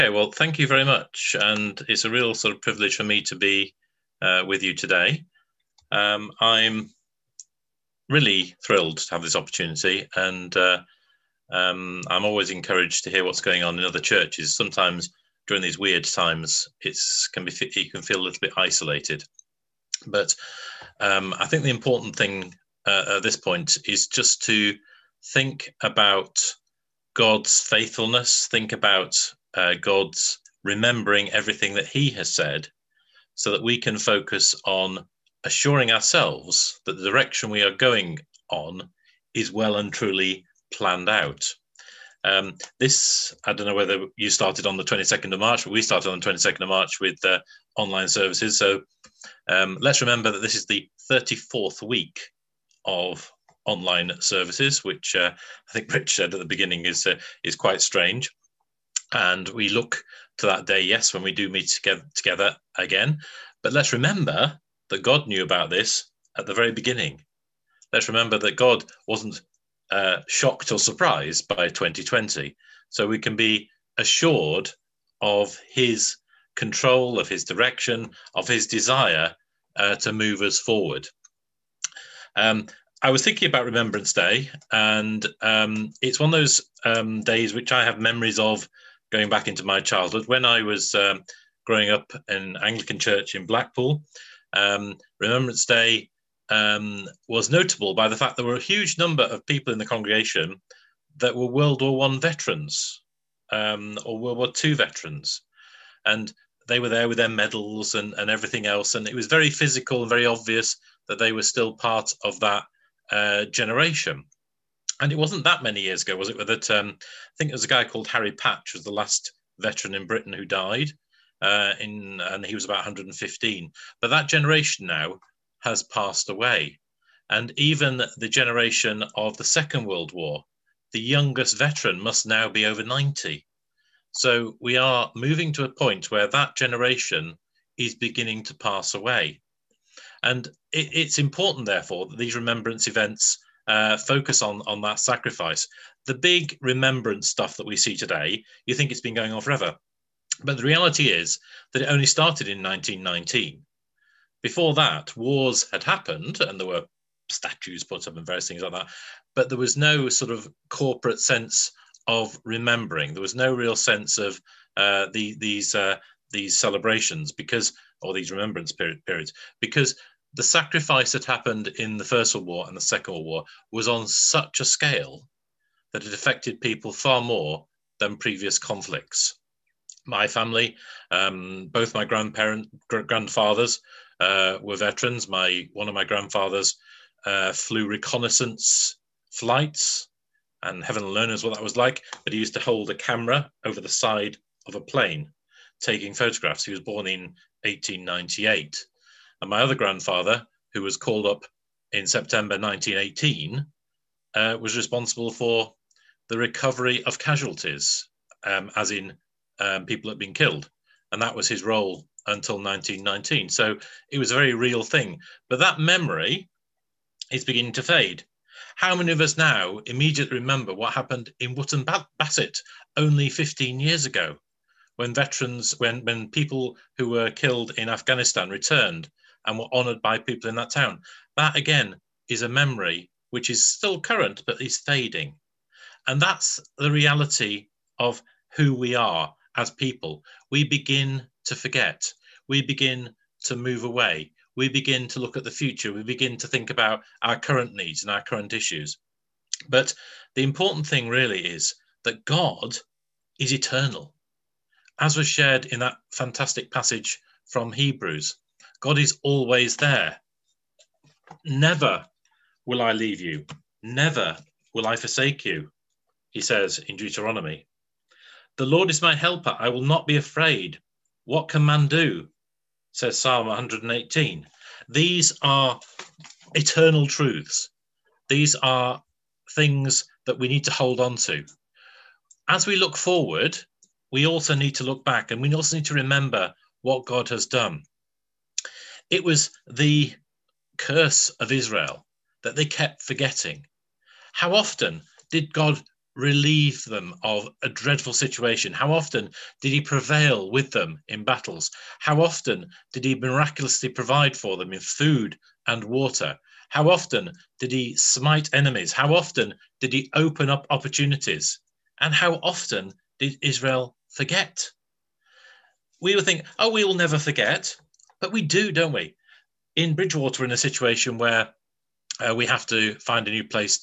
Okay, well, thank you very much. And it's a real sort of privilege for me to be with you today. I'm really thrilled to have this opportunity, and I'm always encouraged to hear what's going on in other churches. Sometimes during these weird times, you can feel a little bit isolated. But I think the important thing at this point is just to think about God's faithfulness, think about God's remembering everything that he has said, so that we can focus on assuring ourselves that the direction we are going on is well and truly planned out. I don't know whether you started on the 22nd of March, but we started on the 22nd of March with online services. So let's remember that this is the 34th week of online services, which I think Rich said at the beginning is quite strange. And we look to that day, yes, when we do meet together again. But let's remember that God knew about this at the very beginning. Let's remember that God wasn't shocked or surprised by 2020. So we can be assured of his control, of his direction, of his desire to move us forward. I was thinking about Remembrance Day, and it's one of those days which I have memories of going back into my childhood. When I was growing up in Anglican Church in Blackpool, Remembrance Day was notable by the fact there were a huge number of people in the congregation that were World War I veterans or World War II veterans. And they were there with their medals and everything else. And it was very physical and very obvious that they were still part of that generation. And it wasn't that many years ago, was it? That I think there was a guy called Harry Patch, was the last veteran in Britain who died, and he was about 115. But that generation now has passed away. And even the generation of the Second World War, the youngest veteran must now be over 90. So we are moving to a point where that generation is beginning to pass away. And it's important, therefore, that these remembrance events focus on that sacrifice. The big remembrance stuff that we see today, you think it's been going on forever. But the reality is that it only started in 1919. Before that, wars had happened and there were statues put up and various things like that. But there was no sort of corporate sense of remembering. There was no real sense of these celebrations or these remembrance periods, because the sacrifice that happened in the First World War and the Second World War was on such a scale that it affected people far more than previous conflicts. My family, both my grandfathers were veterans. One of my grandfathers flew reconnaissance flights, and heaven alone knows what that was like, but he used to hold a camera over the side of a plane taking photographs. He was born in 1898. And my other grandfather, who was called up in September 1918, was responsible for the recovery of casualties, as in people that had been killed. And that was his role until 1919. So it was a very real thing. But that memory is beginning to fade. How many of us now immediately remember what happened in Wootton Bassett only 15 years ago, when when people who were killed in Afghanistan returned and were honoured by people in that town? That, again, is a memory which is still current, but is fading. And that's the reality of who we are as people. We begin to forget. We begin to move away. We begin to look at the future. We begin to think about our current needs and our current issues. But the important thing really is that God is eternal. As was shared in that fantastic passage from Hebrews, God is always there. Never will I leave you. Never will I forsake you, he says in Deuteronomy. The Lord is my helper. I will not be afraid. What can man do? Says Psalm 118. These are eternal truths. These are things that we need to hold on to. As we look forward, we also need to look back, and we also need to remember what God has done. It was the curse of Israel that they kept forgetting. How often did God relieve them of a dreadful situation? How often did he prevail with them in battles? How often did he miraculously provide for them in food and water? How often did he smite enemies? How often did he open up opportunities? And how often did Israel forget? We would think, oh, we will never forget, but we do, don't we? In Bridgwater, in a situation where we have to find a new place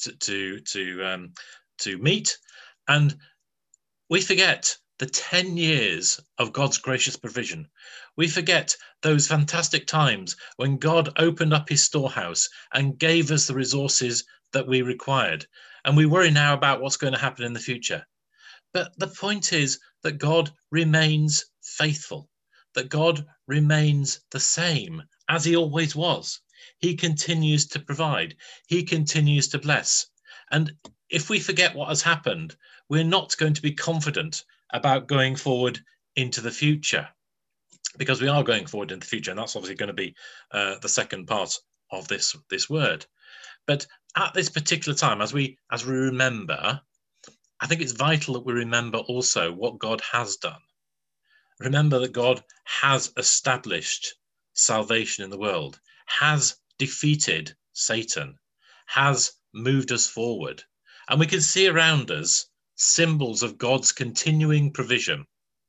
to meet, and we forget the 10 years of God's gracious provision. We forget those fantastic times when God opened up his storehouse and gave us the resources that we required. And we worry now about what's going to happen in the future. But the point is that God remains faithful, that God remains the same as he always was. He continues to provide. He continues to bless. And if we forget what has happened, we're not going to be confident about going forward into the future, because we are going forward in the future. And that's obviously going to be the second part of this word. But at this particular time, as we remember, I think it's vital that we remember also what God has done. Remember that God has established salvation in the world, has defeated Satan, has moved us forward. And we can see around us symbols of God's continuing provision.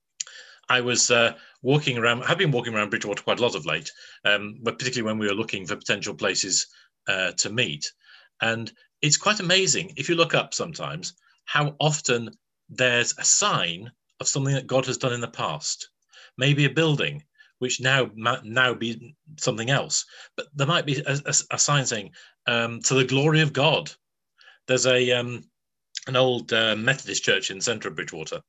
I was walking around, I've been walking around Bridgwater quite a lot of late, but particularly when we were looking for potential places to meet. And it's quite amazing, if you look up sometimes, how often there's a sign of something that God has done in the past. Maybe a building, which now be something else. But there might be a sign saying, to the glory of God. There's an old Methodist church in the centre of Bridgwater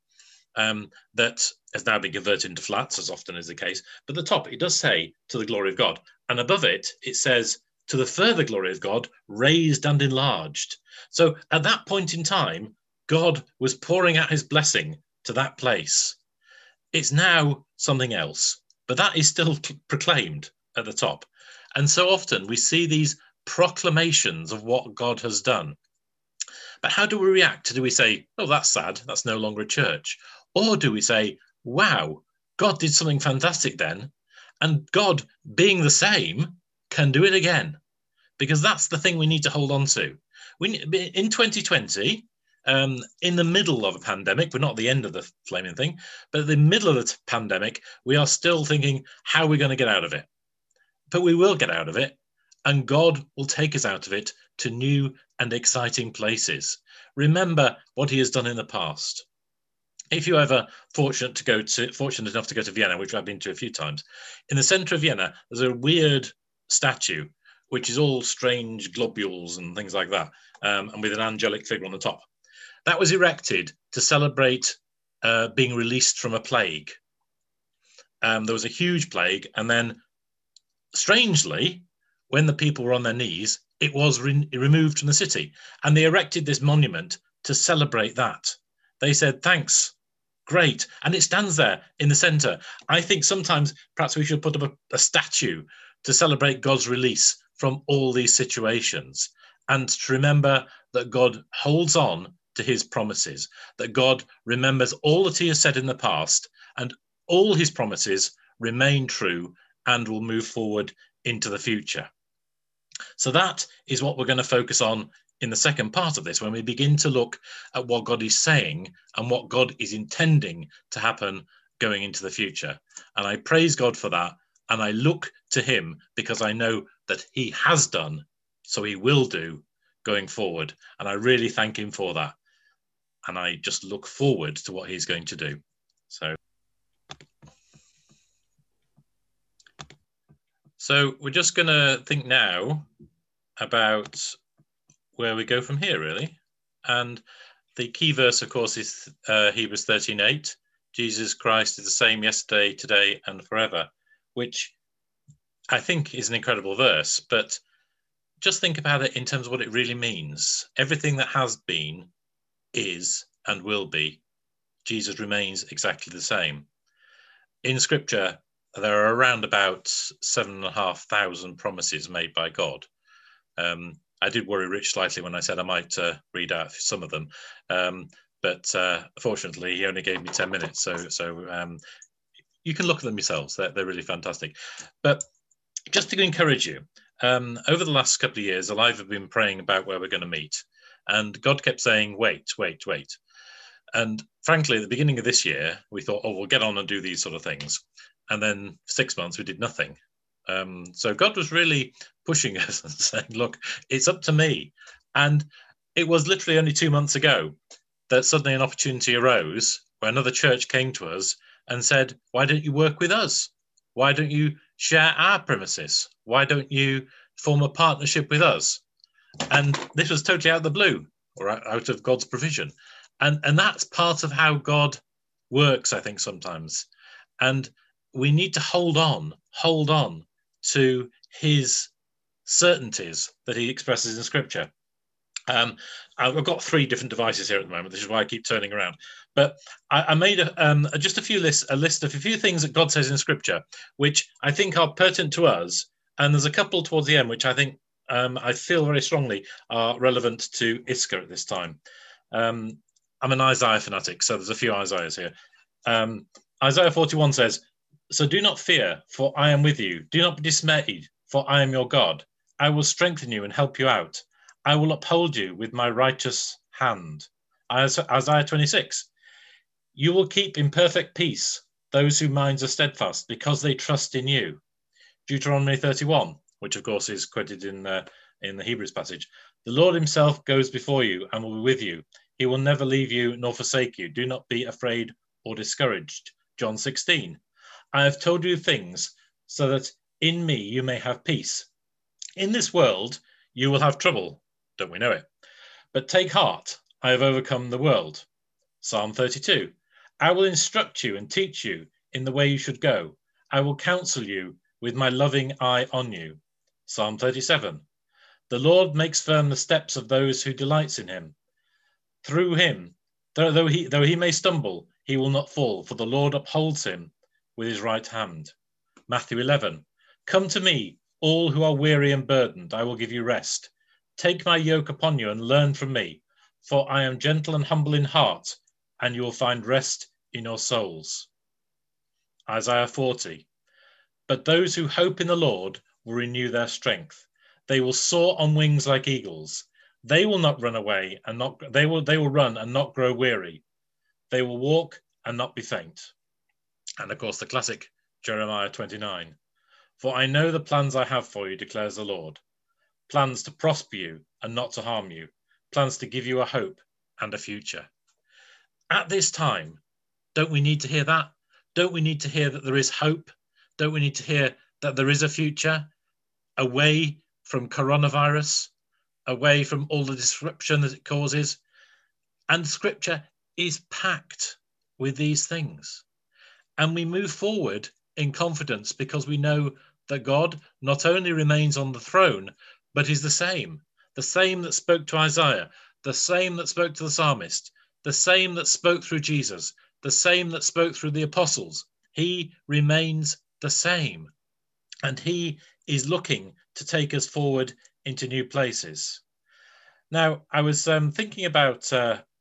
that has now been converted into flats, as often is the case. But at the top, it does say, to the glory of God. And above it, it says, to the further glory of God, raised and enlarged. So at that point in time, God was pouring out his blessing to that place. It's now something else, but that is still proclaimed at the top. And so often we see these proclamations of what God has done. But how do we react? Do we say, oh, that's sad, that's no longer a church? Or do we say, wow, God did something fantastic then, and God, being the same, can do it again? Because that's the thing we need to hold on to. In 2020, in the middle of a pandemic, we're not at the end of the flaming thing, but at the middle of the pandemic, we are still thinking, how are we going to get out of it? But we will get out of it, and God will take us out of it to new and exciting places. Remember what he has done in the past. If you're ever fortunate enough to go to Vienna, which I've been to a few times, in the centre of Vienna, there's a weird statue, which is all strange globules and things like that, and with an angelic figure on the top. That was erected to celebrate being released from a plague. There was a huge plague, and then, strangely, when the people were on their knees, it was removed from the city. And they erected this monument to celebrate that. They said, thanks, great. And it stands there in the centre. I think sometimes perhaps we should put up a statue to celebrate God's release from all these situations, and to remember that God holds on to his promises, that God remembers all that he has said in the past, and all his promises remain true and will move forward into the future. So that is what we're going to focus on in the second part of this, when we begin to look at what God is saying and what God is intending to happen going into the future. And I praise God for that, and I look to him because I know that he has done, so he will do going forward. And I really thank him for that. And I just look forward to what he's going to do. So we're just going to think now about where we go from here, really. And the key verse, of course, is Hebrews 13:8. Jesus Christ is the same yesterday, today, and forever, which I think is an incredible verse. But just think about it in terms of what it really means. Everything that has been, is, and will be, Jesus remains exactly the same. In Scripture, there are around about 7,500 promises made by God. I did worry Rich slightly when I said I might read out some of them, but fortunately he only gave me 10 minutes, so you can look at them yourselves. They're really fantastic. But just to encourage you, over the last couple of years, Alive have been praying about where we're going to meet, and God kept saying, wait. And frankly, at the beginning of this year, we thought, oh, we'll get on and do these sort of things. And then 6 months, we did nothing. So God was really pushing us and saying, look, it's up to me. And it was literally only 2 months ago that suddenly an opportunity arose where another church came to us and said, why don't you work with us? Why don't you share our premises? Why don't you form a partnership with us? And this was totally out of the blue, or out of God's provision. And that's part of how God works, I think, sometimes. And we need to hold on to his certainties that he expresses in Scripture. I've got 3 different devices here at the moment. This is why I keep turning around. But I made just a list of a few things that God says in Scripture, which I think are pertinent to us. And there's a couple towards the end, which I think I feel very strongly are relevant to Isca at this time. I'm an Isaiah fanatic, so there's a few Isaiahs here. Isaiah 41 says, so do not fear, for I am with you. Do not be dismayed, for I am your God. I will strengthen you and help you out. I will uphold you with my righteous hand. Isaiah 26, you will keep in perfect peace those whose minds are steadfast, because they trust in you. Deuteronomy 31, which of course is quoted in the Hebrews passage. The Lord himself goes before you and will be with you. He will never leave you nor forsake you. Do not be afraid or discouraged. John 16, I have told you things so that in me you may have peace. In this world you will have trouble. Don't we know it? But take heart, I have overcome the world. Psalm 32, I will instruct you and teach you in the way you should go. I will counsel you with my loving eye on you. Psalm 37, the Lord makes firm the steps of those who delights in him. Through him, though he may stumble, he will not fall, for the Lord upholds him with his right hand. Matthew 11, come to me, all who are weary and burdened, I will give you rest. Take my yoke upon you and learn from me, for I am gentle and humble in heart, and you will find rest in your souls. Isaiah 40, but those who hope in the Lord will renew their strength. They will soar on wings like eagles. They will not run away and they will run and not grow weary. They will walk and not be faint. And of course, the classic Jeremiah 29, for I know the plans I have for you, declares the Lord. Plans to prosper you and not to harm you. Plans to give you a hope and a future. At this time, don't we need to hear that? Don't we need to hear that there is hope? Don't we need to hear that there is a future away from coronavirus, away from all the disruption that it causes? And Scripture is packed with these things. And we move forward in confidence because we know that God not only remains on the throne, but is the same that spoke to Isaiah, the same that spoke to the psalmist, the same that spoke through Jesus, the same that spoke through the apostles. He remains the same, and he is looking to take us forward into new places. Now, I was thinking about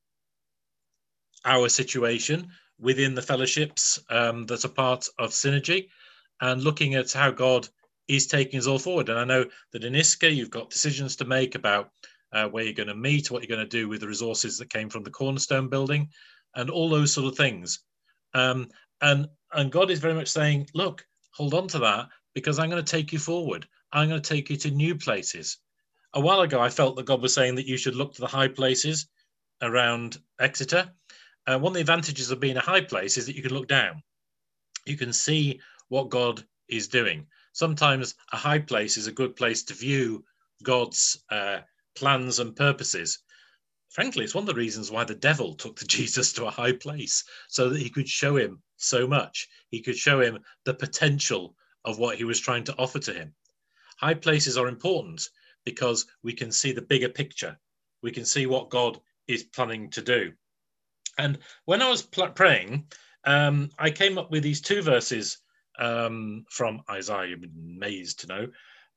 our situation within the fellowships that are part of Synergy, and looking at how God is taking us all forward. And I know that in Isca, you've got decisions to make about where you're going to meet, what you're going to do with the resources that came from the Cornerstone building, and all those sort of things. And God is very much saying, look, hold on to that, because I'm going to take you forward. I'm going to take you to new places. A while ago, I felt that God was saying that you should look to the high places around Exeter. One of the advantages of being a high place is that you can look down. You can see what God is doing. Sometimes a high place is a good place to view God's plans and purposes. Frankly, it's one of the reasons why the devil took Jesus to a high place, so that he could show him so much. He could show him the potential of what he was trying to offer to him. High places are important because we can see the bigger picture. We can see what God is planning to do. And when I was praying, I came up with these 2 verses from Isaiah. You'd be amazed to know.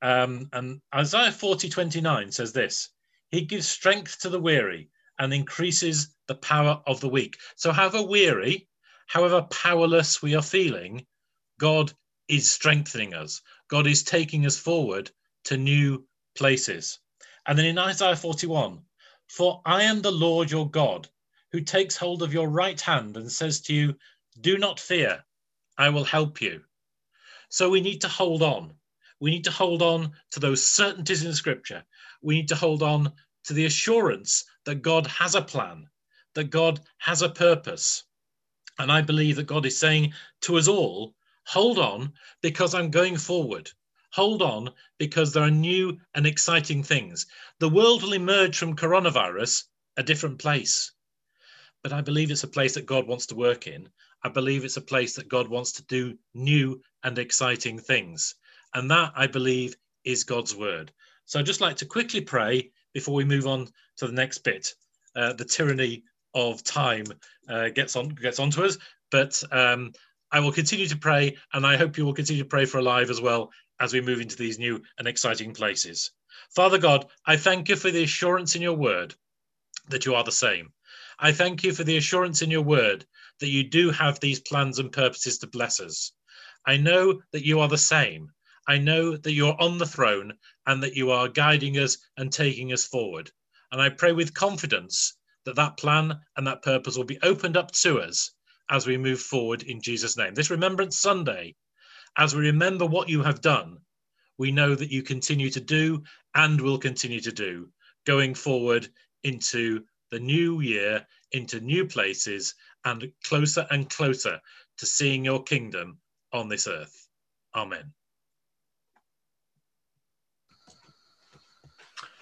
And Isaiah 40:29 says this: He gives strength to the weary and increases the power of the weak. So however weary, however powerless we are feeling, God is strengthening us. God is taking us forward to new places. And then in Isaiah 41, for I am the Lord your God, who takes hold of your right hand and says to you, do not fear, I will help you. So we need to hold on. We need to hold on to those certainties in Scripture. We need to hold on to the assurance that God has a plan, that God has a purpose. And I believe that God is saying to us all, hold on, because I'm going forward. Hold on, because there are new and exciting things. The world will emerge from coronavirus a different place. But I believe it's a place that God wants to work in. I believe it's a place that God wants to do new and exciting things. And that, I believe, is God's word. So I'd just like to quickly pray before we move on to the next bit. The tyranny of time gets onto us, but I will continue to pray, and I hope you will continue to pray for Alive as well as we move into these new and exciting places. Father God, I thank you for the assurance in your word that you are the same. I thank you for the assurance in your word that you do have these plans and purposes to bless us. I know that you are the same. I know that you're on the throne and that you are guiding us and taking us forward. And I pray with confidence that that plan and that purpose will be opened up to us as we move forward in Jesus' name. This Remembrance Sunday, as we remember what you have done, we know that you continue to do and will continue to do going forward into the new year, into new places, and closer to seeing your kingdom on this earth. Amen.